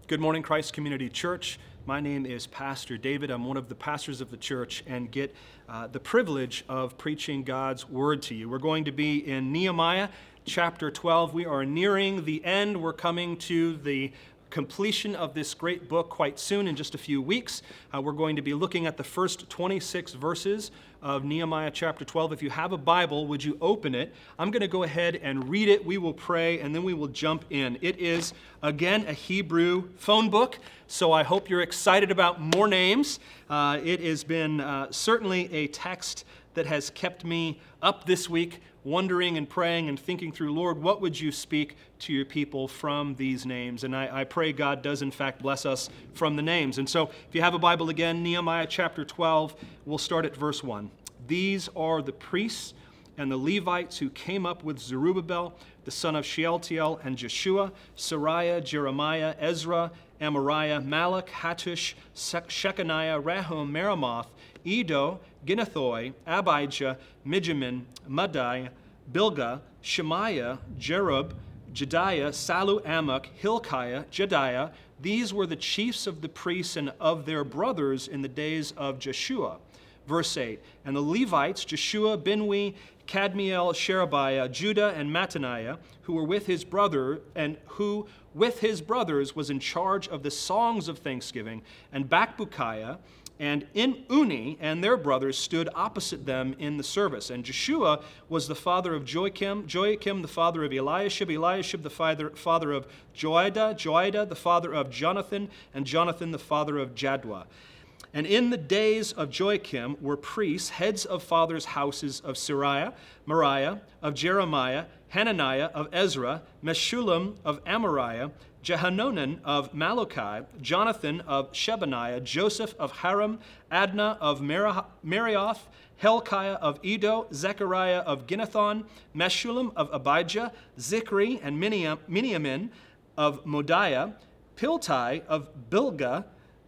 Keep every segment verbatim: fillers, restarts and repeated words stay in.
Good morning, Christ Community Church. My name is Pastor David. I'm one of the pastors of the church and get uh, the privilege of preaching God's word to you. We're going to be in Nehemiah chapter twelve. We are nearing the end. We're coming to the completion of this great book quite soon, in just a few weeks. Uh, we're going to be looking at the first twenty-six verses of Nehemiah chapter twelve. If you have a Bible, would you open it? I'm going to go ahead and read it. We will pray, and then we will jump in. It is, again, a Hebrew phone book, so I hope you're excited about more names. Uh, it has been uh, certainly a text that has kept me up this week, wondering and praying and thinking through, Lord, what would you speak to your people from these names? And I, I pray God does, in fact, bless us from the names. And so if you have a Bible again, Nehemiah chapter twelve, we'll start at verse one. These are the priests and the Levites who came up with Zerubbabel, the son of Shealtiel, and Jeshua, Sariah, Jeremiah, Ezra, Amariah, Malach, Hattush, Shechaniah, Rahum, Meremoth, Edo, Ginnethoi, Abijah, Mijamin, Madai, Bilgah, Shemaiah, Jerub, Jediah, Salu, Amok, Hilkiah, Jediah. These were the chiefs of the priests and of their brothers in the days of Jeshua. Verse eight, and the Levites, Jeshua, Binwi, Kadmiel, Sherebiah, Judah, and Mattaniah, who were with his brother, and who with his brothers was in charge of the songs of thanksgiving, and Bakbukiah, and in Uni and their brothers stood opposite them in the service. And Jeshua was the father of Joachim, Joachim the father of Eliashib, Eliashib the father, father of Joiada, Joiada the father of Jonathan, and Jonathan the father of Jaddua. And in the days of Joachim were priests, heads of fathers' houses of Sariah, Moriah, of Jeremiah, Hananiah, of Ezra, Meshullam of Amariah, Jehanonan of Malachi, Jonathan of Shebaniah, Joseph of Haram, Adna of Marioth, Helkiah of Edo, Zechariah of Ginnethon, Meshullam of Abijah, Zikri and Miniamin of Modiah, Piltai of Bilgah,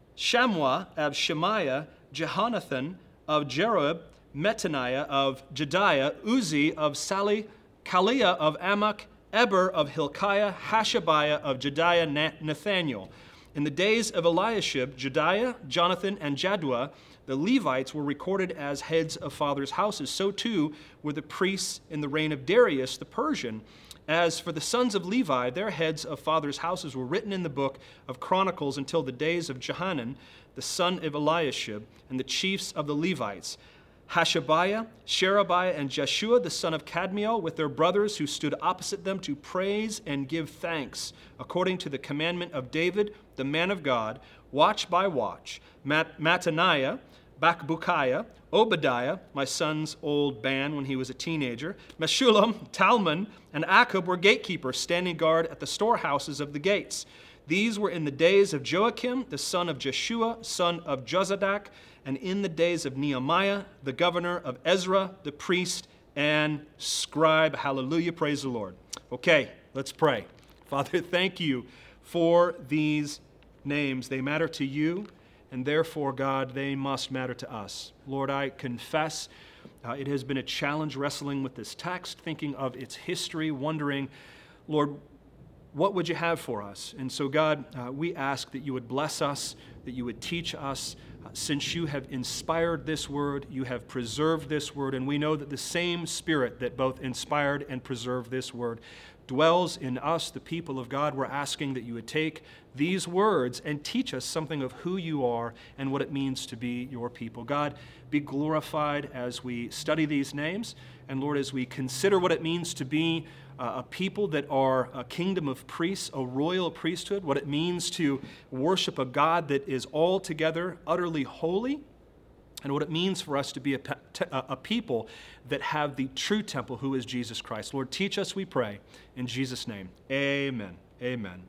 Shamwa of Shemaiah, Jehonathan of Jerob, Metaniah of Jediah, Uzi of Sali, Kaliah of Amok, Eber of Hilkiah, Hashabiah of Jediah, Nathaniel. In the days of Eliashib, Jediah, Jonathan, and Jaddua, the Levites were recorded as heads of fathers' houses. So too were the priests in the reign of Darius the Persian. As for the sons of Levi, their heads of fathers' houses were written in the book of Chronicles until the days of Johanan, the son of Eliashib, and the chiefs of the Levites, Hashabiah, Sherebiah, and Jeshua, the son of Kadmiel, with their brothers who stood opposite them to praise and give thanks, according to the commandment of David, the man of God, watch by watch. Mat- Mattaniah, Bakbukiah, Obadiah, my son's old band when he was a teenager, Meshullam, Talmon, and Akub were gatekeepers, standing guard at the storehouses of the gates. These were in the days of Joachim, the son of Jeshua, son of Jozadak, and in the days of Nehemiah, the governor of Ezra, the priest and scribe. Hallelujah, praise the Lord. Okay, let's pray. Father, thank you for these names. They matter to you, and therefore, God, they must matter to us. Lord, I confess uh, it has been a challenge wrestling with this text, thinking of its history, wondering, Lord, what would you have for us? And so, God, uh, we ask that you would bless us, that you would teach us. Uh, since you have inspired this word, you have preserved this word, and we know that the same Spirit that both inspired and preserved this word dwells in us, the people of God. We're asking that you would take these words and teach us something of who you are and what it means to be your people. God, be glorified as we study these names. And Lord, as we consider what it means to be uh, a people that are a kingdom of priests, a royal priesthood, what it means to worship a God that is altogether utterly holy, and what it means for us to be a, a people that have the true temple, who is Jesus Christ. Lord, teach us, we pray, in Jesus' name. Amen. Amen.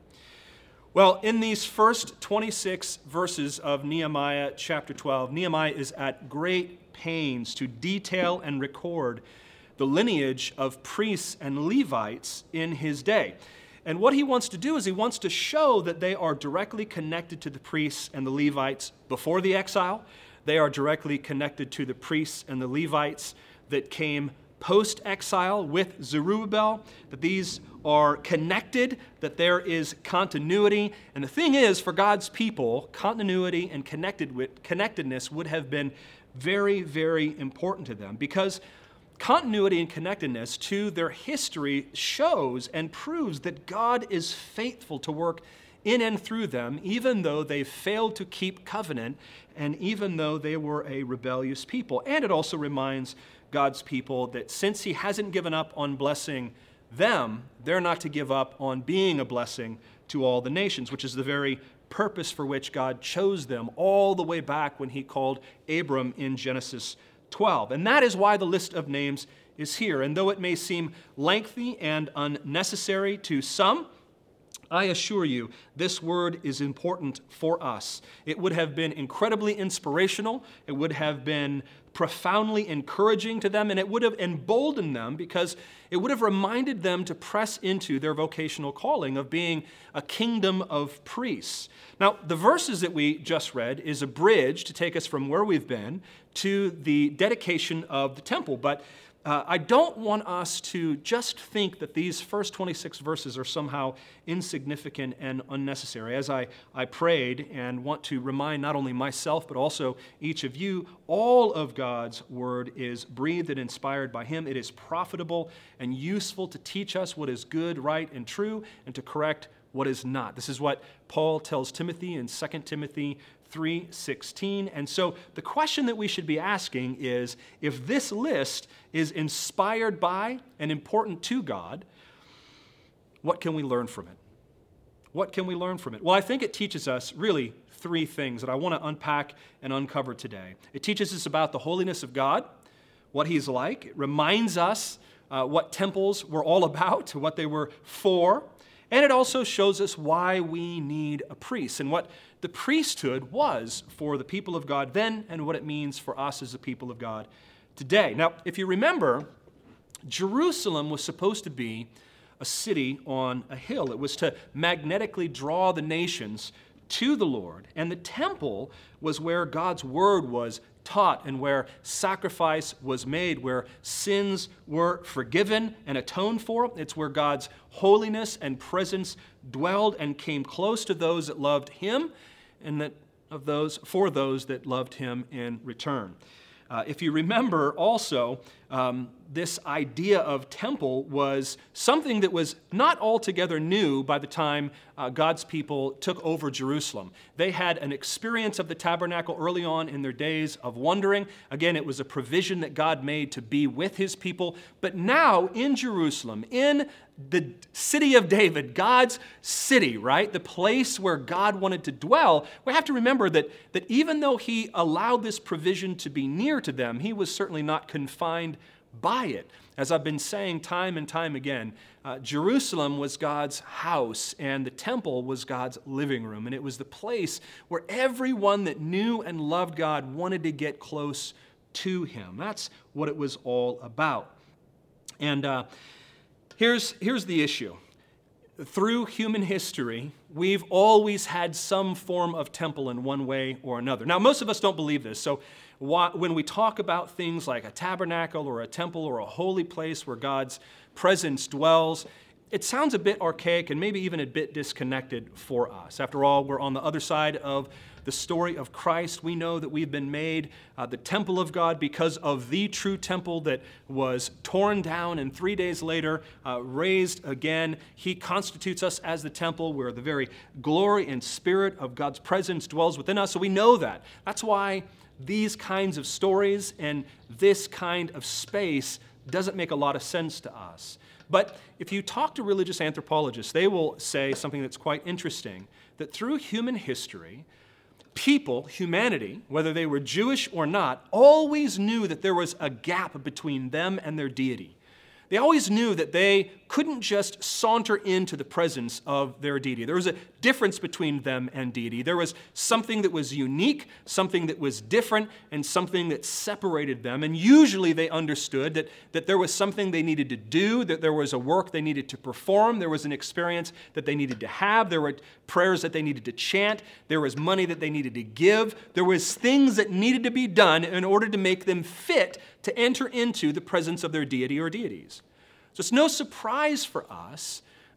Well, in these first twenty-six verses of Nehemiah chapter twelve, Nehemiah is at great pains to detail and record the lineage of priests and Levites in his day. And what he wants to do is he wants to show that they are directly connected to the priests and the Levites before the exile. They are directly connected to the priests and the Levites that came post-exile with Zerubbabel, that these are connected, that there is continuity. And the thing is, for God's people, continuity and connected with, connectedness would have been very, very important to them, because continuity and connectedness to their history shows and proves that God is faithful to work in and through them, even though they failed to keep covenant and even though they were a rebellious people. And it also reminds God's people that since He hasn't given up on blessing them, they're not to give up on being a blessing to all the nations, which is the very purpose for which God chose them all the way back when He called Abram in Genesis twelve. And that is why the list of names is here. And though it may seem lengthy and unnecessary to some, I assure you, this word is important for us. It would have been incredibly inspirational. It would have been profoundly encouraging to them, and it would have emboldened them because it would have reminded them to press into their vocational calling of being a kingdom of priests. Now, the verses that we just read is a bridge to take us from where we've been to the dedication of the temple, but Uh, I don't want us to just think that these first twenty-six verses are somehow insignificant and unnecessary. As I, I prayed and want to remind not only myself but also each of you, all of God's word is breathed and inspired by Him. It is profitable and useful to teach us what is good, right, and true, and to correct what is not. This is what Paul tells Timothy in Second Timothy three sixteen. And so the question that we should be asking is, if this list is inspired by and important to God, what can we learn from it? What can we learn from it? Well, I think it teaches us really three things that I want to unpack and uncover today. It teaches us about the holiness of God, what He's like. It reminds us uh, what temples were all about, what they were for. And it also shows us why we need a priest and what the priesthood was for the people of God then and what it means for us as the people of God today. Now, if you remember, Jerusalem was supposed to be a city on a hill. It was to magnetically draw the nations to the Lord. And the temple was where God's word was taught and where sacrifice was made, where sins were forgiven and atoned for. It's where God's holiness and presence dwelled and came close to those that loved Him and that of those for those that loved Him in return. Uh, if you remember also, um, this idea of temple was something that was not altogether new by the time uh, God's people took over Jerusalem. They had an experience of the tabernacle early on in their days of wandering. Again, it was a provision that God made to be with His people. But now in Jerusalem, in the city of David, God's city, right? The place where God wanted to dwell, we have to remember that, that even though He allowed this provision to be near to them, He was certainly not confined by it. As I've been saying time and time again, uh, Jerusalem was God's house and the temple was God's living room. And it was the place where everyone that knew and loved God wanted to get close to Him. That's what it was all about. And uh, here's, here's the issue. Through human history, we've always had some form of temple in one way or another. Now, most of us don't believe this, so when we talk about things like a tabernacle or a temple or a holy place where God's presence dwells, it sounds a bit archaic and maybe even a bit disconnected for us. After all, we're on the other side of the story of Christ. We know that we've been made uh, the temple of God because of the true temple that was torn down and three days later uh, raised again. He constitutes us as the temple where the very glory and spirit of God's presence dwells within us. So we know that. That's why these kinds of stories and this kind of space doesn't make a lot of sense to us. But if you talk to religious anthropologists, they will say something that's quite interesting, that through human history, people, humanity, whether they were Jewish or not, always knew that there was a gap between them and their deity. They always knew that they couldn't just saunter into the presence of their deity. There was a difference between them and deity. There was something that was unique, something that was different, and something that separated them. And usually they understood that, that there was something they needed to do, that there was a work they needed to perform, there was an experience that they needed to have, there were prayers that they needed to chant, there was money that they needed to give, there was things that needed to be done in order to make them fit to enter into the presence of their deity or deities. So it's no surprise for us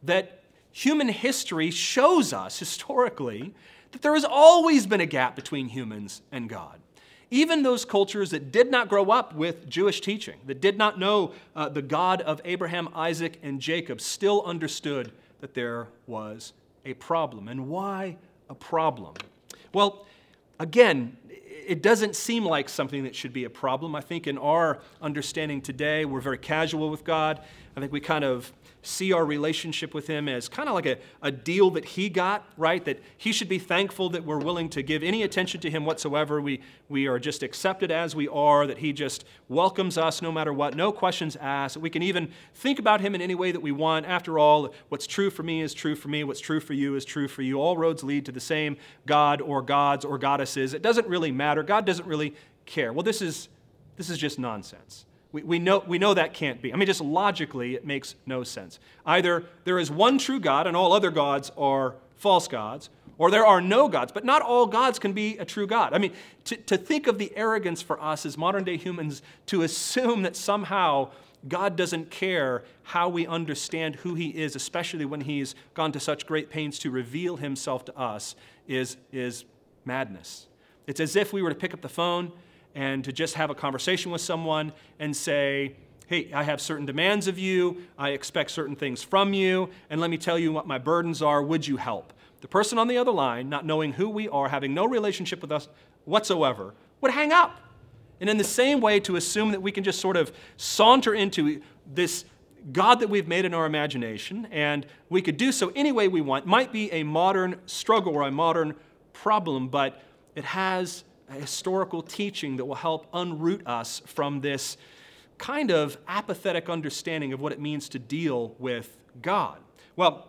that human history shows us historically that there has always been a gap between humans and God. Even those cultures that did not grow up with Jewish teaching, that did not know uh, the God of Abraham, Isaac, and Jacob, still understood that there was a problem. And why a problem? Well, again, it doesn't seem like something that should be a problem. I think in our understanding today, we're very casual with God. I think we kind of see our relationship with Him as kind of like a, a deal that He got, right? That He should be thankful that we're willing to give any attention to Him whatsoever. We, we are just accepted as we are, that He just welcomes us no matter what, no questions asked. We can even think about Him in any way that we want. After all, what's true for me is true for me. What's true for you is true for you. All roads lead to the same God or gods or goddesses. It doesn't really matter. God doesn't really care. Well, this is, this is just nonsense. We, we, know, we know that can't be. I mean, just logically, it makes no sense. Either there is one true God and all other gods are false gods, or there are no gods, but not all gods can be a true God. I mean, to, to think of the arrogance for us as modern-day humans to assume that somehow God doesn't care how we understand who He is, especially when He's gone to such great pains to reveal Himself to us, is, is madness. It's as if we were to pick up the phone and to just have a conversation with someone and say, hey, I have certain demands of you, I expect certain things from you, and let me tell you what my burdens are, would you help? The person on the other line, not knowing who we are, having no relationship with us whatsoever, would hang up. And in the same way, to assume that we can just sort of saunter into this God that we've made in our imagination, and we could do so any way we want, might be a modern struggle or a modern problem, but it has a historical teaching that will help unroot us from this kind of apathetic understanding of what it means to deal with God. Well,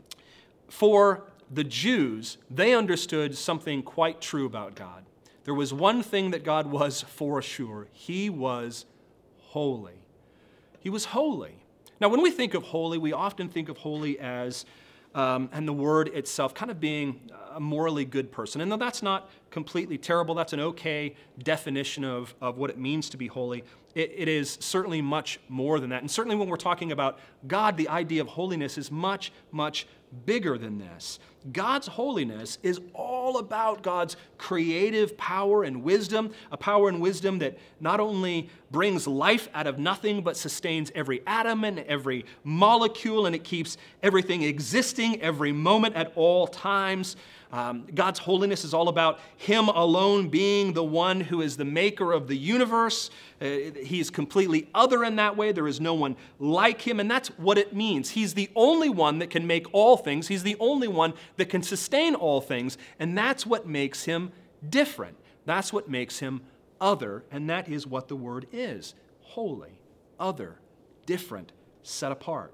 for the Jews, they understood something quite true about God. There was one thing that God was for sure. He was holy. He was holy. Now, when we think of holy, we often think of holy as Um, and the word itself kind of being a morally good person. And though that's not completely terrible, that's an okay definition of, of what it means to be holy, it, it is certainly much more than that. And certainly when we're talking about God, the idea of holiness is much, much bigger than this. God's holiness is all about God's creative power and wisdom, a power and wisdom that not only brings life out of nothing, but sustains every atom and every molecule, and it keeps everything existing every moment at all times. Um, God's holiness is all about Him alone being the one who is the maker of the universe. Uh, he's completely other in that way. There is no one like Him, and that's what it means. He's the only one that can make all things. He's the only one that can sustain all things, and that's what makes Him different. That's what makes Him other, and that is what the word is. Holy, other, different, set apart.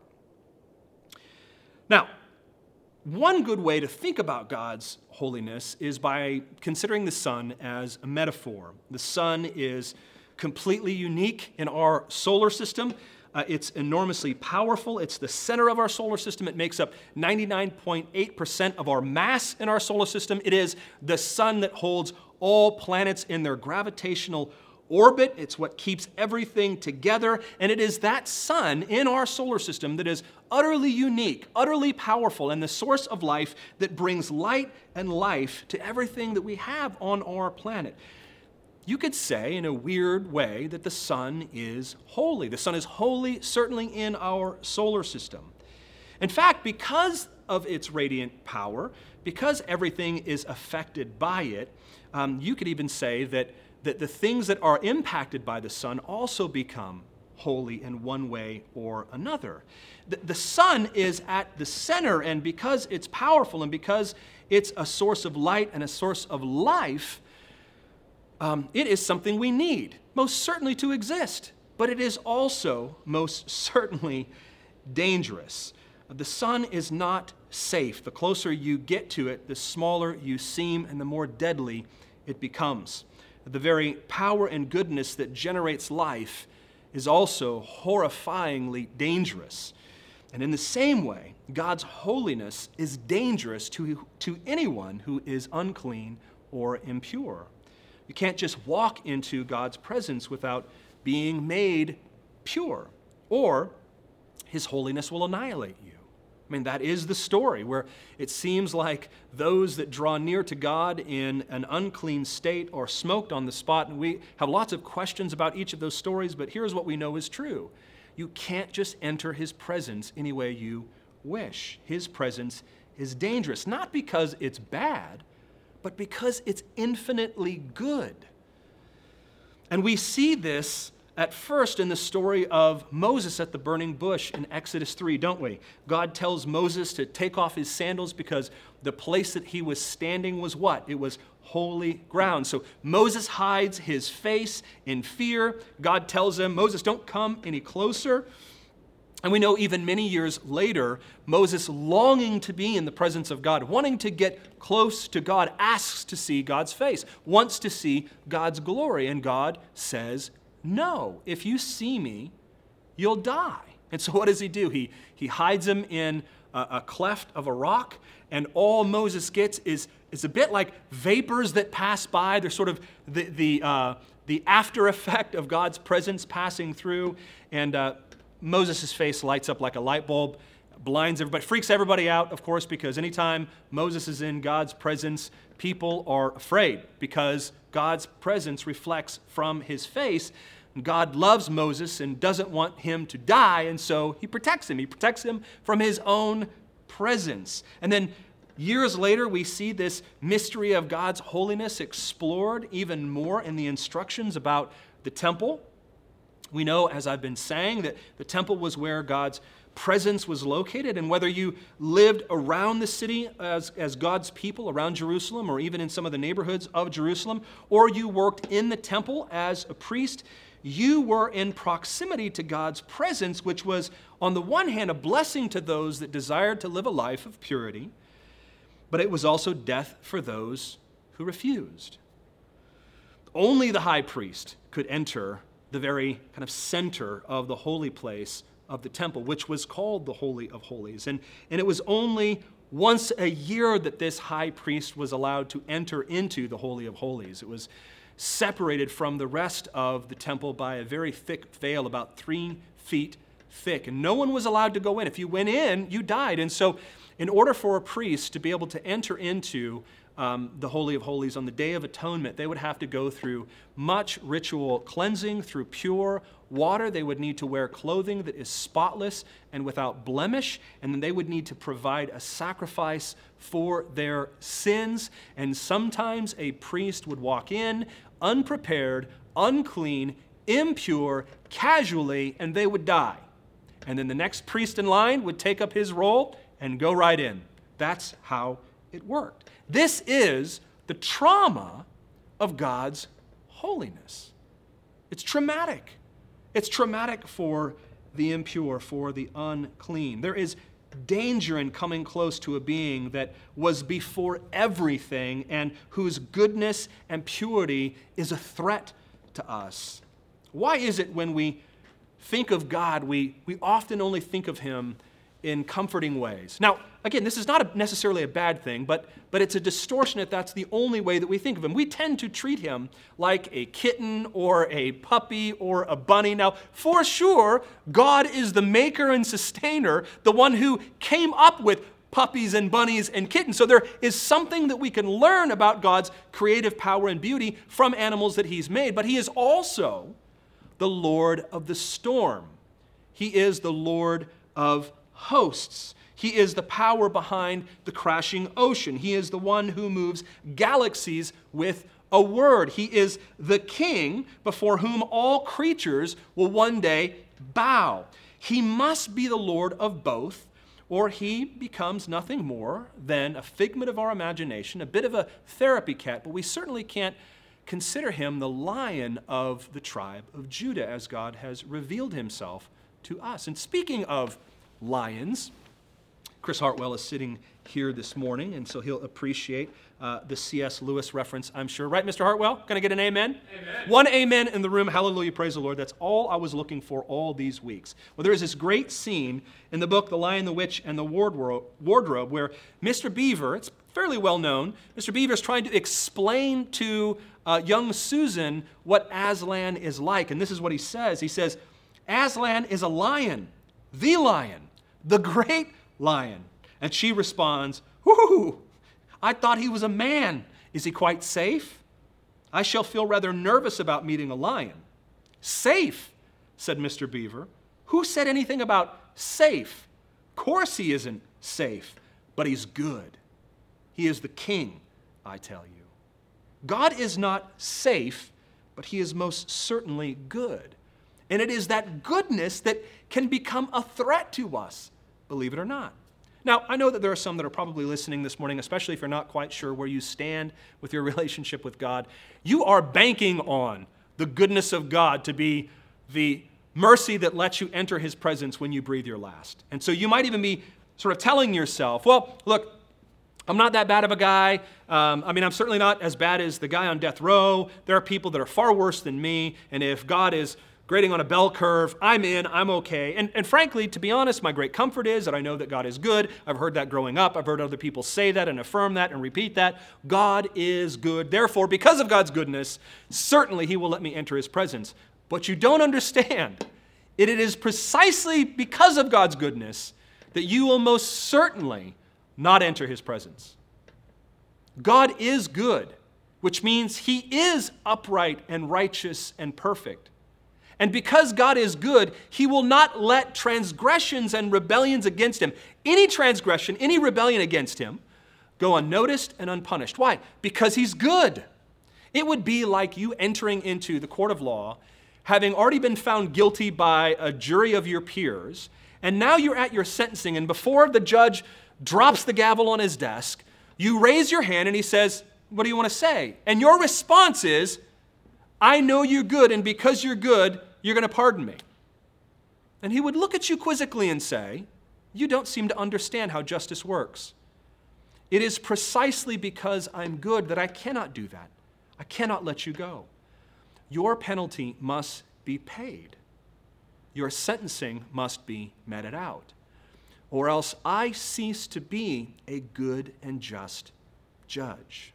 Now, one good way to think about God's holiness is by considering the sun as a metaphor. The sun is completely unique in our solar system. Uh, it's enormously powerful. It's the center of our solar system. It makes up ninety-nine point eight percent of our mass in our solar system. It is the sun that holds all planets in their gravitational orbit. It's what keeps everything together. And it is that sun in our solar system that is utterly unique, utterly powerful, and the source of life that brings light and life to everything that we have on our planet. You could say, in a weird way, that the sun is holy. The sun is holy, certainly in our solar system. In fact, because of its radiant power, because everything is affected by it, um, you could even say that, that the things that are impacted by the sun also become holy in one way or another. The, the sun is at the center, and because it's powerful and because it's a source of light and a source of life, Um, it is something we need, most certainly to exist, but it is also most certainly dangerous. The sun is not safe. The closer you get to it, the smaller you seem and the more deadly it becomes. The very power and goodness that generates life is also horrifyingly dangerous. And in the same way, God's holiness is dangerous to, to anyone who is unclean or impure. You can't just walk into God's presence without being made pure, or His holiness will annihilate you. I mean, that is the story where it seems like those that draw near to God in an unclean state are smoked on the spot. And we have lots of questions about each of those stories, but here's what we know is true. You can't just enter his presence any way you wish. His presence is dangerous, not because it's bad, but because it's infinitely good. And we see this at first in the story of Moses at the burning bush in Exodus three, don't we? God tells Moses to take off his sandals because the place that he was standing was what? It was holy ground. So Moses hides his face in fear. God tells him, Moses, don't come any closer. And we know even many years later, Moses, longing to be in the presence of God, wanting to get close to God, asks to see God's face, wants to see God's glory. And God says, no, if you see me, you'll die. And so what does he do? He, he hides him in a, a cleft of a rock, and all Moses gets is, is a bit like vapors that pass by. They're sort of the, the, uh, the after effect of God's presence passing through. And uh, Moses' face lights up like a light bulb, blinds everybody, freaks everybody out, of course, because anytime Moses is in God's presence, people are afraid because God's presence reflects from his face. God loves Moses and doesn't want him to die, and so he protects him. He protects him from his own presence. And then years later, we see this mystery of God's holiness explored even more in the instructions about the temple. We know, as I've been saying, that the temple was where God's presence was located, and whether you lived around the city as, as God's people, around Jerusalem, or even in some of the neighborhoods of Jerusalem, or you worked in the temple as a priest, you were in proximity to God's presence, which was, on the one hand, a blessing to those that desired to live a life of purity, but it was also death for those who refused. Only the high priest could enter the very kind of center of the holy place of the temple, which was called the Holy of Holies. And, and it was only once a year that this high priest was allowed to enter into the Holy of Holies. It was separated from the rest of the temple by a very thick veil, about three feet thick. And no one was allowed to go in. If you went in, you died. And so in order for a priest to be able to enter into Um, the Holy of Holies on the Day of Atonement, they would have to go through much ritual cleansing through pure water. They would need to wear clothing that is spotless and without blemish, and then they would need to provide a sacrifice for their sins. And sometimes a priest would walk in unprepared, unclean, impure, casually, and they would die. And then the next priest in line would take up his role and go right in. That's how it worked. This is the trauma of God's holiness. It's traumatic. It's traumatic for the impure, for the unclean. There is danger in coming close to a being that was before everything and whose goodness and purity is a threat to us. Why is it when we think of God, we, we often only think of him in comforting ways? Now, again, this is not a, necessarily a bad thing, but, but it's a distortion if that's the only way that we think of him. We tend to treat him like a kitten or a puppy or a bunny. Now, for sure, God is the maker and sustainer, the one who came up with puppies and bunnies and kittens. So there is something that we can learn about God's creative power and beauty from animals that he's made, but he is also the Lord of the storm. He is the Lord of hosts. He is the power behind the crashing ocean. He is the one who moves galaxies with a word. He is the king before whom all creatures will one day bow. He must be the Lord of both, or he becomes nothing more than a figment of our imagination, a bit of a therapy cat, but we certainly can't consider him the Lion of the tribe of Judah as God has revealed himself to us. And speaking of lions, Chris Hartwell is sitting here this morning, and so he'll appreciate uh, the C S Lewis reference, I'm sure. Right, Mister Hartwell? Can I get an amen? Amen. One amen in the room. Hallelujah. Praise the Lord. That's all I was looking for all these weeks. Well, there is this great scene in the book, The Lion, the Witch, and the Wardrobe, where Mister Beaver, it's fairly well known, Mister Beaver is trying to explain to uh, young Susan what Aslan is like. And this is what he says. He says, Aslan is a lion, the lion, the great lion. And she responds, "Whoo, I thought he was a man. Is he quite safe? I shall feel rather nervous about meeting a lion." "Safe," said Mister Beaver. "Who said anything about safe? Of course he isn't safe, but he's good. He is the king, I tell you. God is not safe, but he is most certainly good. And it is that goodness that can become a threat to us, believe it or not." Now, I know that there are some that are probably listening this morning, especially if you're not quite sure where you stand with your relationship with God. You are banking on the goodness of God to be the mercy that lets you enter his presence when you breathe your last. And so you might even be sort of telling yourself, well, look, I'm not that bad of a guy. Um, I mean, I'm certainly not as bad as the guy on death row. There are people that are far worse than me. And if God is grading on a bell curve, I'm in, I'm okay. And, and frankly, to be honest, my great comfort is that I know that God is good. I've heard that growing up. I've heard other people say that and affirm that and repeat that. God is good. Therefore, because of God's goodness, certainly he will let me enter his presence. But you don't understand. It is precisely because of God's goodness that you will most certainly not enter his presence. God is good, which means he is upright and righteous and perfect. And because God is good, he will not let transgressions and rebellions against him, any transgression, any rebellion against him, go unnoticed and unpunished. Why? Because he's good. It would be like you entering into the court of law, having already been found guilty by a jury of your peers, and now you're at your sentencing, and before the judge drops the gavel on his desk, you raise your hand and he says, "What do you want to say?" And your response is, "I know you're good, and because you're good, you're going to pardon me." And he would look at you quizzically and say, "You don't seem to understand how justice works. It is precisely because I'm good that I cannot do that. I cannot let you go. Your penalty must be paid. Your sentencing must be meted out, or else I cease to be a good and just judge."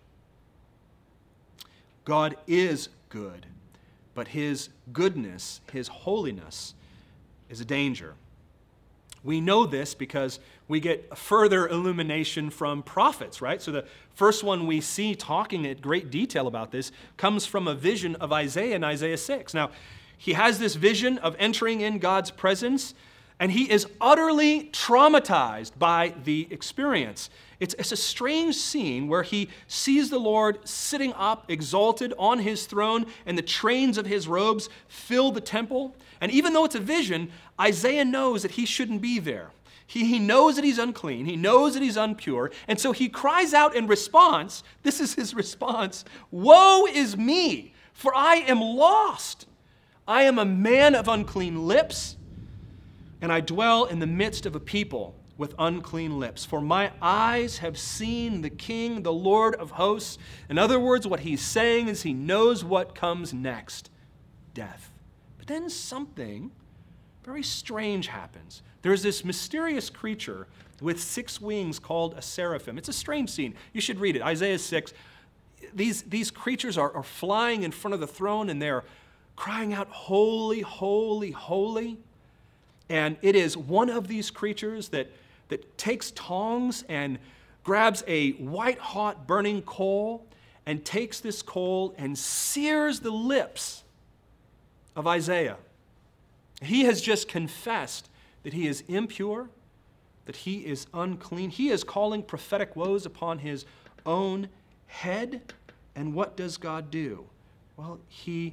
God is good, but his goodness, his holiness, is a danger. We know this because we get further illumination from prophets, right? So the first one we see talking at great detail about this comes from a vision of Isaiah in Isaiah six. Now, he has this vision of entering in God's presence, and he is utterly traumatized by the experience. It's, it's a strange scene where he sees the Lord sitting up, exalted on his throne, and the trains of his robes fill the temple. And even though it's a vision, Isaiah knows that he shouldn't be there. He, he knows that he's unclean. He knows that he's impure. And so he cries out in response, this is his response, "Woe is me, for I am lost. I am a man of unclean lips, and I dwell in the midst of a people with unclean lips. For my eyes have seen the King, the Lord of hosts." In other words, what he's saying is he knows what comes next, death. But then something very strange happens. There's this mysterious creature with six wings called a seraphim. It's a strange scene. You should read it. Isaiah six. These, these creatures are, are flying in front of the throne, and they're crying out, "Holy, holy, holy." And it is one of these creatures that, that takes tongs and grabs a white-hot burning coal and takes this coal and sears the lips of Isaiah. He has just confessed that he is impure, that he is unclean. He is calling prophetic woes upon his own head. And what does God do? Well, he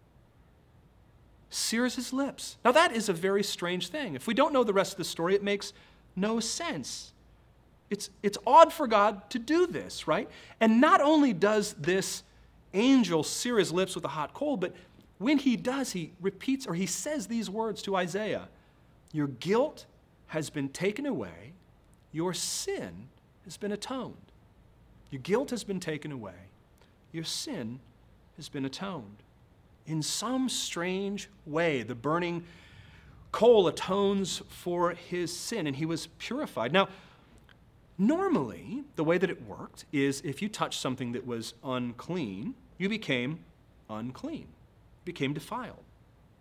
sears his lips. Now that is a very strange thing. If we don't know the rest of the story, it makes no sense. It's, it's odd for God to do this, right? And not only does this angel sear his lips with a hot coal, but when he does, he repeats or he says these words to Isaiah: "Your guilt has been taken away, your sin has been atoned." Your guilt has been taken away, your sin has been atoned. In some strange way, the burning coal atones for his sin, and he was purified. Now, normally, the way that it worked is if you touched something that was unclean, you became unclean, became defiled.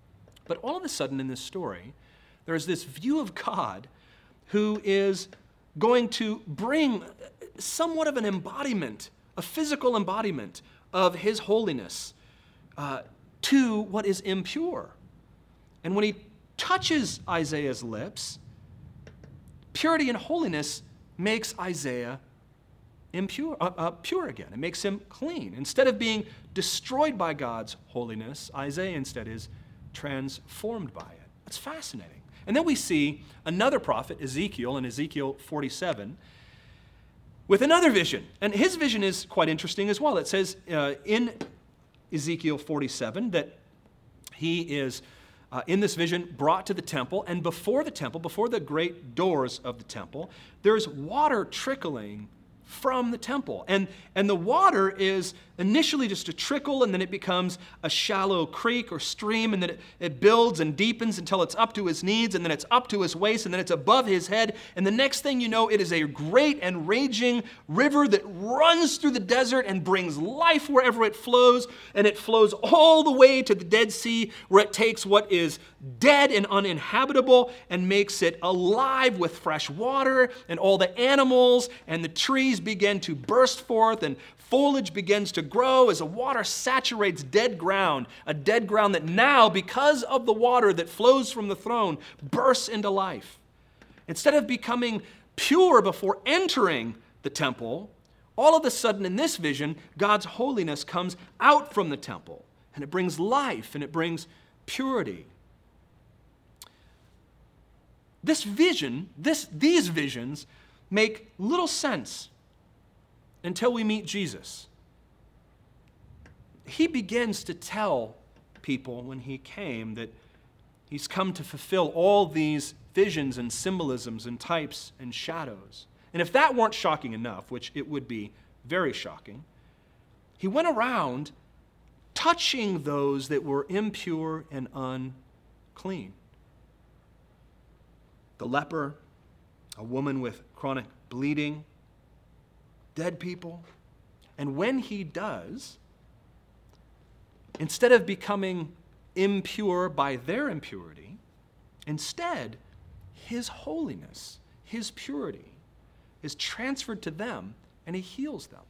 But all of a sudden in this story, there's this view of God who is going to bring somewhat of an embodiment, a physical embodiment of his holiness uh, to what is impure. And when he touches Isaiah's lips, purity and holiness makes Isaiah impure, uh, uh, pure again. It makes him clean. Instead of being destroyed by God's holiness, Isaiah instead is transformed by it. That's fascinating. And then we see another prophet, Ezekiel, in Ezekiel forty-seven, with another vision. And his vision is quite interesting as well. It says uh, in Ezekiel forty-seven that he is, uh, in this vision, brought to the temple. And before the temple, before the great doors of the temple, there's water trickling from the temple. And, and the water is initially just a trickle, and then it becomes a shallow creek or stream, and then it, it builds and deepens until it's up to his knees, and then it's up to his waist, and then it's above his head. And the next thing you know, it is a great and raging river that runs through the desert and brings life wherever it flows, and it flows all the way to the Dead Sea, where it takes what is dead and uninhabitable and makes it alive with fresh water, and all the animals and the trees begin to burst forth, and foliage begins to grow as the water saturates dead ground, a dead ground that now, because of the water that flows from the throne, bursts into life. Instead of becoming pure before entering the temple, all of a sudden in this vision, God's holiness comes out from the temple, and it brings life, and it brings purity. This vision, this, these visions make little sense until we meet Jesus. He begins to tell people when he came that he's come to fulfill all these visions and symbolisms and types and shadows. And if that weren't shocking enough, which it would be very shocking, he went around touching those that were impure and unclean. The leper, a woman with chronic bleeding, dead people. And when he does, instead of becoming impure by their impurity, instead, his holiness, his purity, is transferred to them, and he heals them.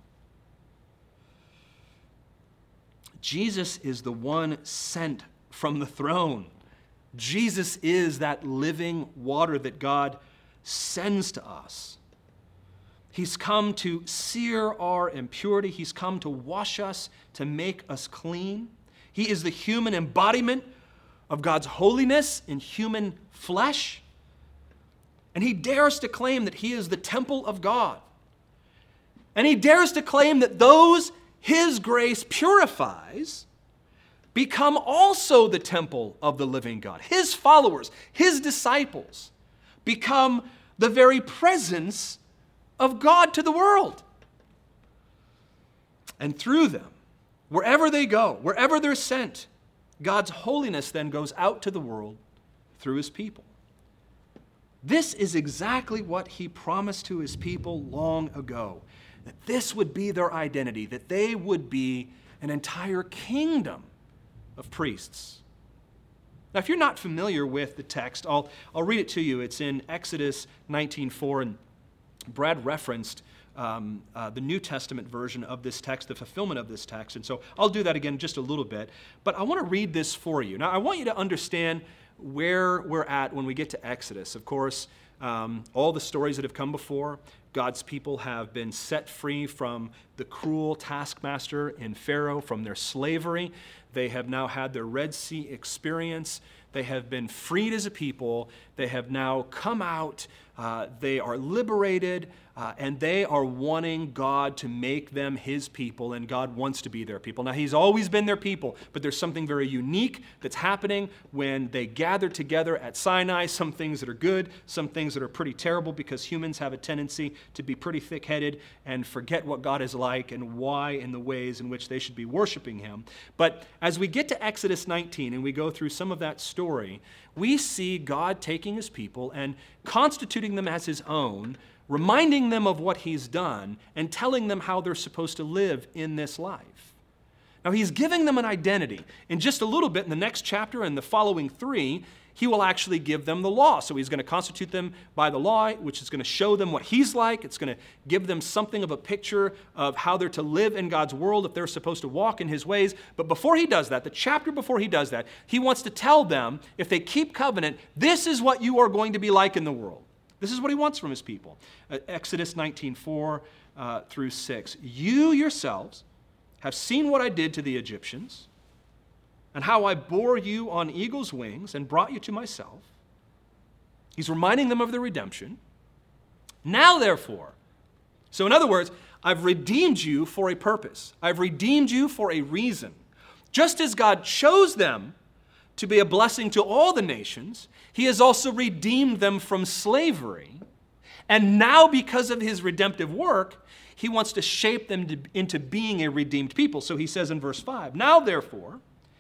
Jesus is the one sent from the throne. Jesus is that living water that God sends to us. He's come to sear our impurity. He's come to wash us, to make us clean. He is the human embodiment of God's holiness in human flesh. And he dares to claim that he is the temple of God. And he dares to claim that those his grace purifies become also the temple of the living God. His followers, his disciples, become the very presence of God to the world. And through them, wherever they go, wherever they're sent, God's holiness then goes out to the world through his people. This is exactly what he promised to his people long ago, that this would be their identity, that they would be an entire kingdom of priests. Now, if you're not familiar with the text, I'll, I'll read it to you. It's in Exodus nineteen four, and Brad referenced um, uh, the New Testament version of this text, the fulfillment of this text, and so I'll do that again just a little bit. But I want to read this for you. Now, I want you to understand where we're at when we get to Exodus. Of course, um, all the stories that have come before, God's people have been set free from the cruel taskmaster in Pharaoh, from their slavery. They have now had their Red Sea experience. They have been freed as a people. They have now come out. Uh, they are liberated, uh, and they are wanting God to make them his people, and God wants to be their people. Now, he's always been their people, but there's something very unique that's happening when they gather together at Sinai, some things that are good, some things that are pretty terrible, because humans have a tendency to be pretty thick-headed and forget what God is like and why and the ways in which they should be worshiping him. But as we get to Exodus nineteen and we go through some of that story, we see God taking his people and constituting them as his own, reminding them of what he's done, and telling them how they're supposed to live in this life. Now, he's giving them an identity. In just a little bit, in the next chapter and the following three, he will actually give them the law. So he's going to constitute them by the law, which is going to show them what he's like. It's going to give them something of a picture of how they're to live in God's world if they're supposed to walk in his ways. But before he does that, the chapter before he does that, he wants to tell them, if they keep covenant, this is what you are going to be like in the world. This is what he wants from his people. Uh, Exodus nineteen, four uh, through six. You yourselves have seen what I did to the Egyptians, and how I bore you on eagle's wings and brought you to myself. He's reminding them of the redemption. Now, therefore, so in other words, I've redeemed you for a purpose. I've redeemed you for a reason. Just as God chose them to be a blessing to all the nations, he has also redeemed them from slavery. And now, because of his redemptive work, he wants to shape them to, into being a redeemed people. So he says in verse five, now, therefore,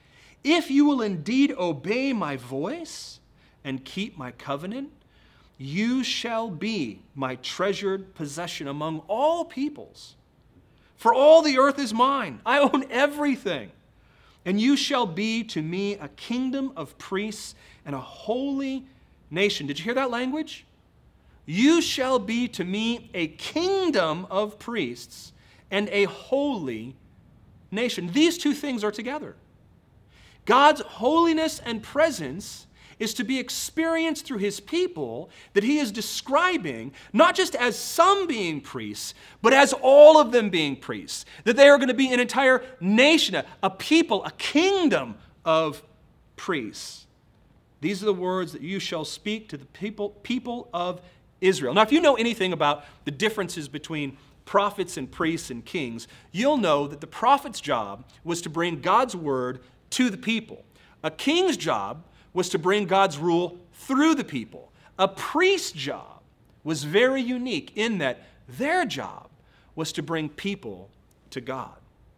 if you will indeed obey my voice and keep my covenant, you shall be my treasured possession among all peoples. For all the earth is mine. I own everything. And you shall be to me a kingdom of priests and a holy nation. Did you hear that language? You shall be to me a kingdom of priests and a holy nation. These two things are together. God's holiness and presence is to be experienced through his people that he is describing, not just as some being priests, but as all of them being priests. That they are going to be an entire nation, a, a people, a kingdom of priests. These are the words that you shall speak to the people, people of Israel. Now, if you know anything about the differences between prophets and priests and kings, you'll know that the prophet's job was to bring God's word to the people. A king's job was to bring God's rule through the people. A priest's job was very unique in that their job was to bring people to God.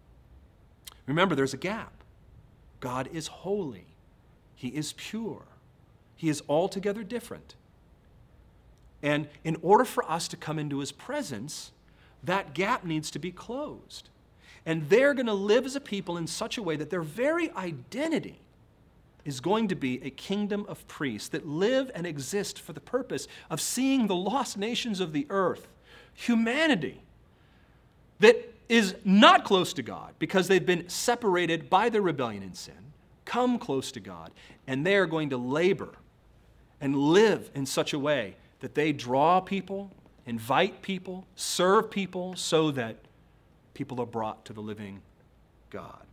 Remember, there's a gap. God is holy. He is pure. He is altogether different. And in order for us to come into his presence, that gap needs to be closed. And they're going to live as a people in such a way that their very identity is going to be a kingdom of priests that live and exist for the purpose of seeing the lost nations of the earth, humanity, that is not close to God because they've been separated by their rebellion and sin, come close to God, and they are going to labor and live in such a way that they draw people, invite people, serve people so that people are brought to the living God.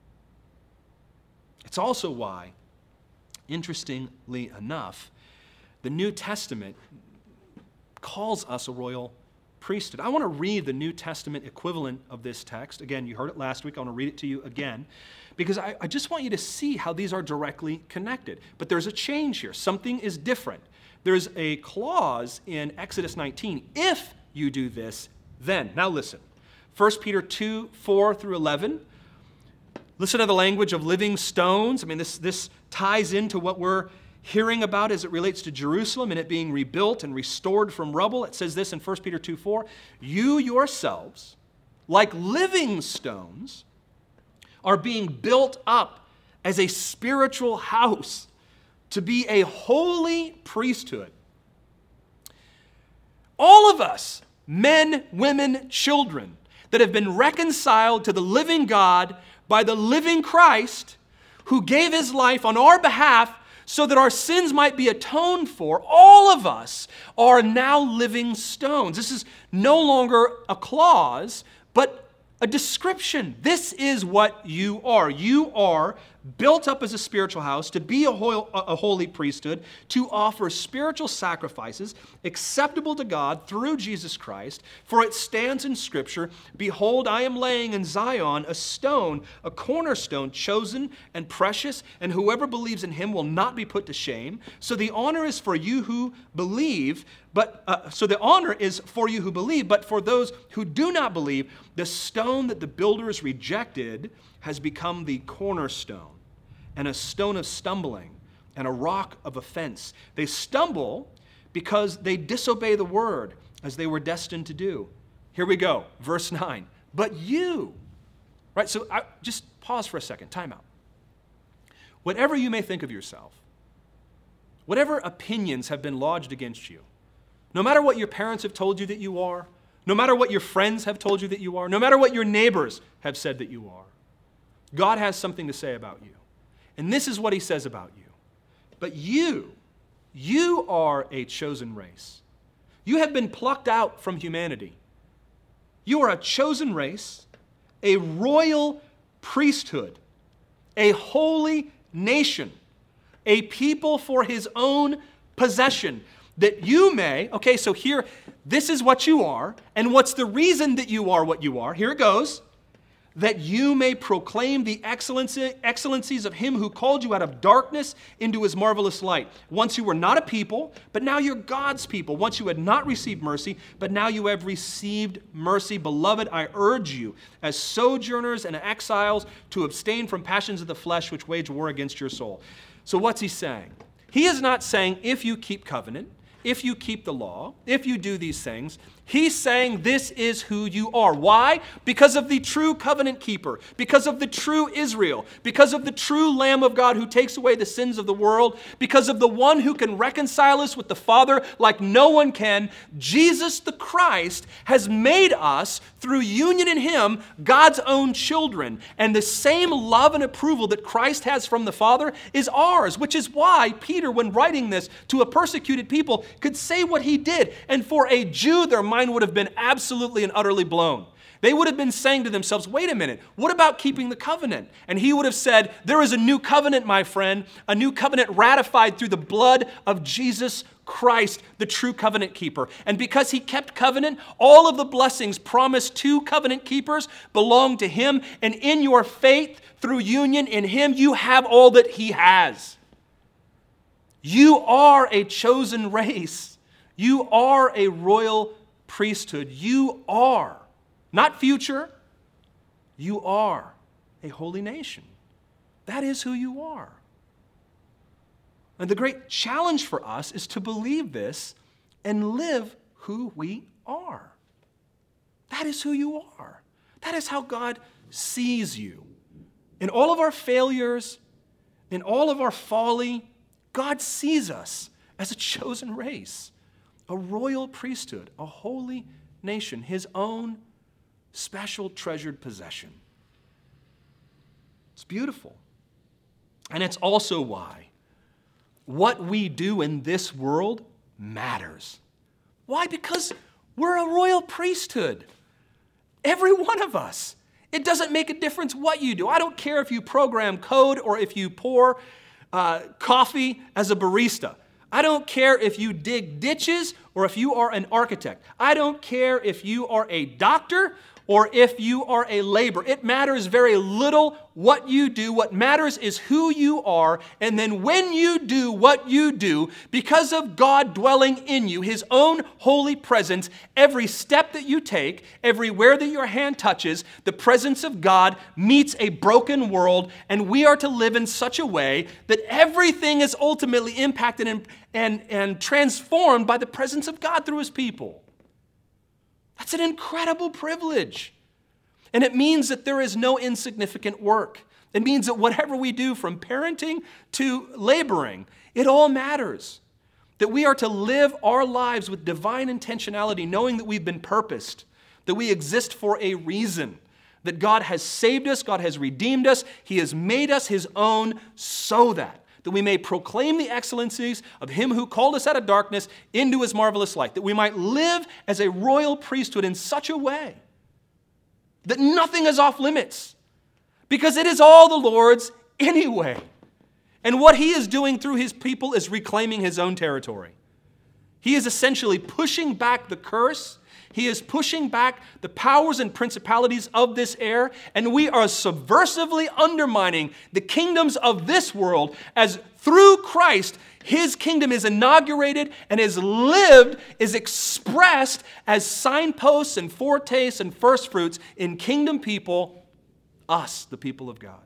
It's also why, interestingly enough, the New Testament calls us a royal priesthood. I want to read the New Testament equivalent of this text. Again, you heard it last week. I want to read it to you again because I, I just want you to see how these are directly connected. But there's a change here. Something is different. There's a clause in Exodus nineteen. If you do this, then. Now listen. First Peter two, four through eleven. Listen to the language of living stones. I mean, this, this ties into what we're hearing about as it relates to Jerusalem and it being rebuilt and restored from rubble. It says this in First Peter two, four. You yourselves, like living stones, are being built up as a spiritual house to be a holy priesthood. All of us, men, women, children, that have been reconciled to the living God by the living Christ who gave his life on our behalf so that our sins might be atoned for, all of us are now living stones. This is no longer a clause, but a description. This is what you are. You are built up as a spiritual house to be a holy priesthood, to offer spiritual sacrifices acceptable to God through Jesus Christ. For it stands in Scripture, behold, I am laying in Zion a stone, a cornerstone, chosen and precious, and whoever believes in him will not be put to shame. So the honor is for you who believe, but uh, so the honor is for you who believe, but for those who do not believe, the stone that the builders rejected has become the cornerstone, and a stone of stumbling, and a rock of offense. They stumble because they disobey the word, as they were destined to do. Here we go, verse nine. But you, right? So I, just pause for a second, time out. Whatever you may think of yourself, whatever opinions have been lodged against you, no matter what your parents have told you that you are, no matter what your friends have told you that you are, no matter what your neighbors have said that you are, God has something to say about you. And this is what he says about you. But you, you are a chosen race. You have been plucked out from humanity. You are a chosen race, a royal priesthood, a holy nation, a people for his own possession, that you may, okay, so here, this is what you are, and what's the reason that you are what you are? Here it goes. That you may proclaim the excellency, excellencies of him who called you out of darkness into his marvelous light. Once you were not a people, but now you're God's people. Once you had not received mercy, but now you have received mercy. Beloved, I urge you, as sojourners and exiles, to abstain from passions of the flesh which wage war against your soul. So what's he saying? He is not saying if you keep covenant, if you keep the law, if you do these things. He's saying this is who you are. Why? Because of the true covenant keeper, because of the true Israel, because of the true Lamb of God who takes away the sins of the world, because of the one who can reconcile us with the Father like no one can. Jesus the Christ has made us, through union in him, God's own children. And the same love and approval that Christ has from the Father is ours, which is why Peter, when writing this to a persecuted people, could say what he did. And for a Jew, their mind would have been absolutely and utterly blown. They would have been saying to themselves, wait a minute, what about keeping the covenant? And he would have said, there is a new covenant, my friend, a new covenant ratified through the blood of Jesus Christ, the true covenant keeper. And because he kept covenant, all of the blessings promised to covenant keepers belong to him. And in your faith, through union in him, you have all that he has. You are a chosen race. You are a royal priesthood. You are, not future, you are a holy nation. That is who you are. And the great challenge for us is to believe this and live who we are. That is who you are. That is how God sees you. In all of our failures, in all of our folly, God sees us as a chosen race, a royal priesthood, a holy nation, his own special treasured possession. It's beautiful. And it's also why what we do in this world matters. Why? Because we're a royal priesthood. Every one of us. It doesn't make a difference what you do. I don't care if you program code or if you pour uh, coffee as a barista. I don't care if you dig ditches or if you are an architect. I don't care if you are a doctor or if you are a laborer. It matters very little what you do. What matters is who you are. And then when you do what you do, because of God dwelling in you, his own holy presence, every step that you take, everywhere that your hand touches, the presence of God meets a broken world. And we are to live in such a way that everything is ultimately impacted and, and, and transformed by the presence of God through his people. That's an incredible privilege. And it means that there is no insignificant work. It means that whatever we do, from parenting to laboring, it all matters. That we are to live our lives with divine intentionality, knowing that we've been purposed, that we exist for a reason, that God has saved us, God has redeemed us, he has made us his own so that that we may proclaim the excellencies of him who called us out of darkness into his marvelous light, that we might live as a royal priesthood in such a way that nothing is off limits, because it is all the Lord's anyway. And what he is doing through his people is reclaiming his own territory. He is essentially pushing back the curse. He is pushing back the powers and principalities of this air, and we are subversively undermining the kingdoms of this world as through Christ, his kingdom is inaugurated and is lived, is expressed as signposts and foretastes and first fruits in kingdom people, us, the people of God.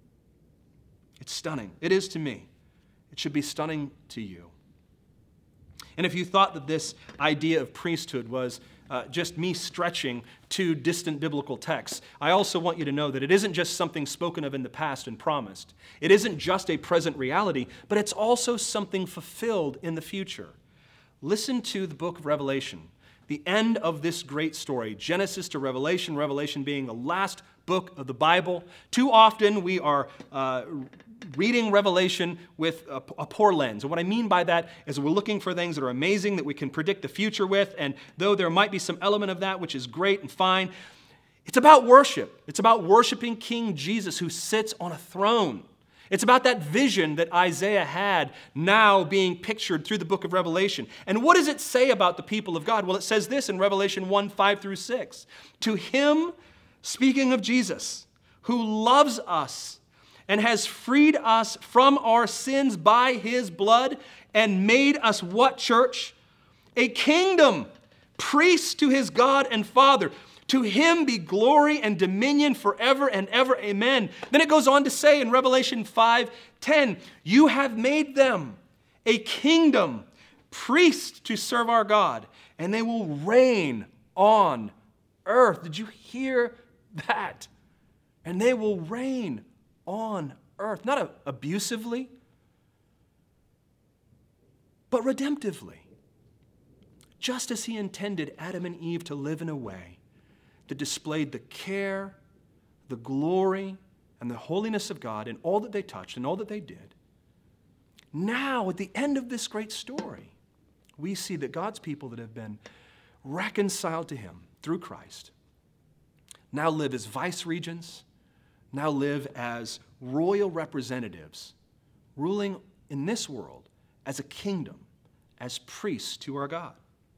It's stunning. It is to me. It should be stunning to you. And if you thought that this idea of priesthood was uh, just me stretching to distant biblical texts. I also want you to know that it isn't just something spoken of in the past and promised. It isn't just a present reality, but it's also something fulfilled in the future. Listen to the book of Revelation, the end of this great story, Genesis to Revelation, Revelation being the last book of the Bible. Too often we are uh, reading Revelation with a, a poor lens. And what I mean by that is we're looking for things that are amazing, that we can predict the future with, and though there might be some element of that, which is great and fine, it's about worship. It's about worshiping King Jesus who sits on a throne. It's about that vision that Isaiah had now being pictured through the book of Revelation. And what does it say about the people of God? Well, it says this in Revelation one, five through six. To him, speaking of Jesus, who loves us and has freed us from our sins by his blood and made us what, church? A kingdom, priests to his God and Father. To him be glory and dominion forever and ever. Amen. Then it goes on to say in Revelation five ten, you have made them a kingdom, priests to serve our God, and they will reign on earth. Did you hear that? And they will reign on earth, not abusively, but redemptively. Just as he intended Adam and Eve to live in a way that displayed the care, the glory, and the holiness of God in all that they touched and all that they did. Now, at the end of this great story, we see that God's people that have been reconciled to him through Christ now live as vice-regents, now live as royal representatives, ruling in this world as a kingdom, as priests to our God.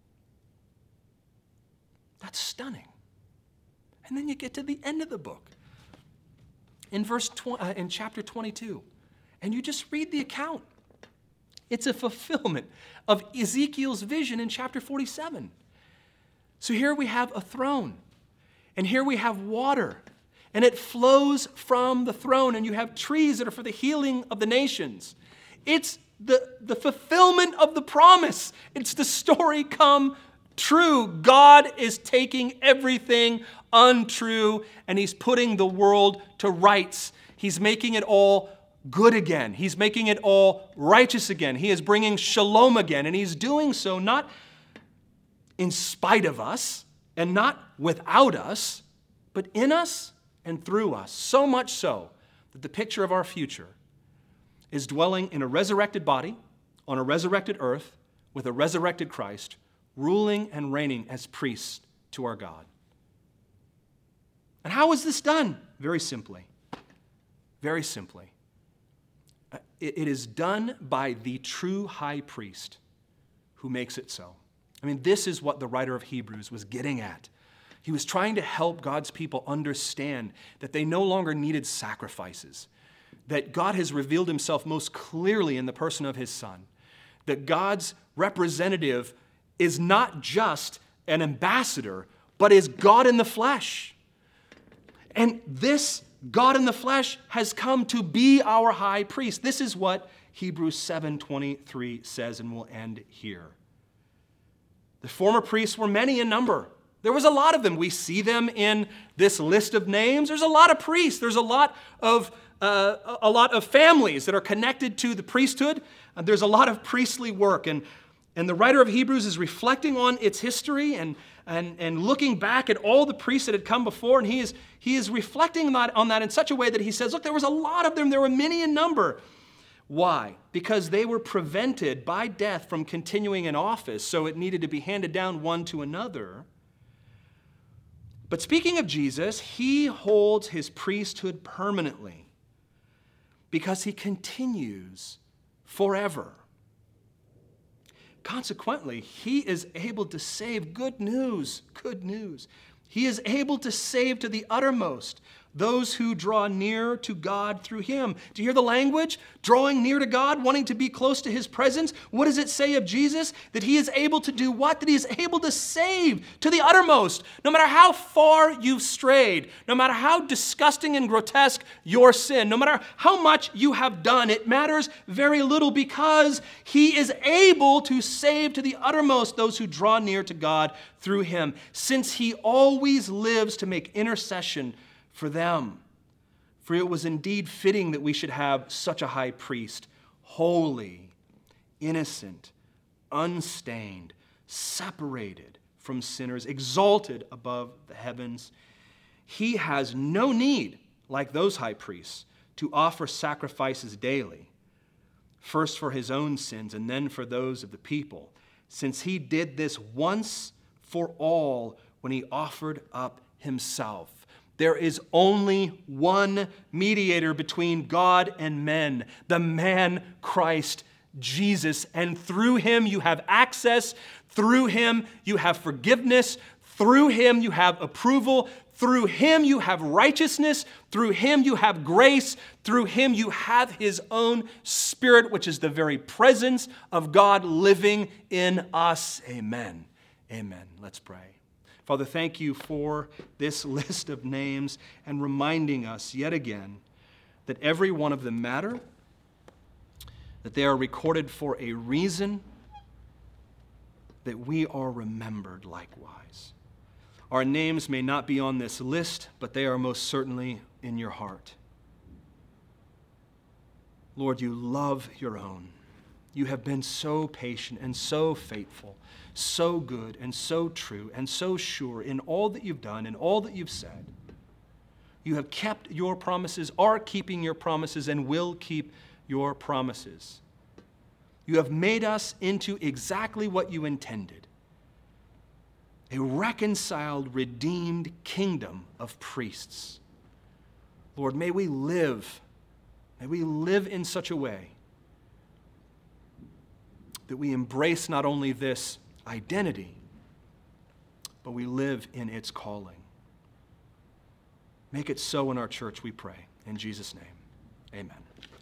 That's stunning. And then you get to the end of the book, in verse tw- uh, in chapter twenty-two, and you just read the account. It's a fulfillment of Ezekiel's vision in chapter forty-seven. So here we have a throne, and here we have water, and it flows from the throne, and you have trees that are for the healing of the nations. It's the, the fulfillment of the promise. It's the story come true. God is taking everything untrue and he's putting the world to rights. He's making it all good again. He's making it all righteous again. He is bringing shalom again, and he's doing so not in spite of us and not without us, but in us and through us. So much so that the picture of our future is dwelling in a resurrected body on a resurrected earth with a resurrected Christ, ruling and reigning as priests to our God. And how is this done? Very simply. Very simply. It, it is done by the true high priest who makes it so. I mean, this is what the writer of Hebrews was getting at. He was trying to help God's people understand that they no longer needed sacrifices, that God has revealed himself most clearly in the person of his Son, that God's representative is not just an ambassador, but is God in the flesh. And this God in the flesh has come to be our high priest. This is what Hebrews seven twenty-three says, and we'll end here. The former priests were many in number. There was a lot of them. We see them in this list of names. There's a lot of priests. There's a lot of uh, a lot of families that are connected to the priesthood. And there's a lot of priestly work. And And the writer of Hebrews is reflecting on its history and, and, and looking back at all the priests that had come before, and he is, he is reflecting on that, on that in such a way that he says, look, there was a lot of them. There were many in number. Why? Because they were prevented by death from continuing in office, so it needed to be handed down one to another. But speaking of Jesus, he holds his priesthood permanently because he continues forever. Consequently, he is able to save. Good news, good news. He is able to save to the uttermost those who draw near to God through him. Do you hear the language? Drawing near to God, wanting to be close to his presence. What does it say of Jesus? That he is able to do what? That he is able to save to the uttermost. No matter how far you've strayed, no matter how disgusting and grotesque your sin, no matter how much you have done, it matters very little, because he is able to save to the uttermost those who draw near to God through him, since he always lives to make intercession for them. For it was indeed fitting that we should have such a high priest, holy, innocent, unstained, separated from sinners, exalted above the heavens. He has no need, like those high priests, to offer sacrifices daily, first for his own sins and then for those of the people, since he did this once for all when he offered up himself. There is only one mediator between God and men, the man Christ Jesus. And through him you have access. Through him you have forgiveness. Through him you have approval. Through him you have righteousness. Through him you have grace. Through him you have his own Spirit, which is the very presence of God living in us. Amen. Amen. Let's pray. Father, thank you for this list of names and reminding us yet again that every one of them matter, that they are recorded for a reason, that we are remembered likewise. Our names may not be on this list, but they are most certainly in your heart. Lord, you love your own. You have been so patient and so faithful, so good and so true and so sure in all that you've done and all that you've said. You have kept your promises, are keeping your promises, and will keep your promises. You have made us into exactly what you intended, a reconciled, redeemed kingdom of priests. Lord, may we live, may we live in such a way that we embrace not only this identity, but we live in its calling. Make it so in our church, we pray. In Jesus' name, amen.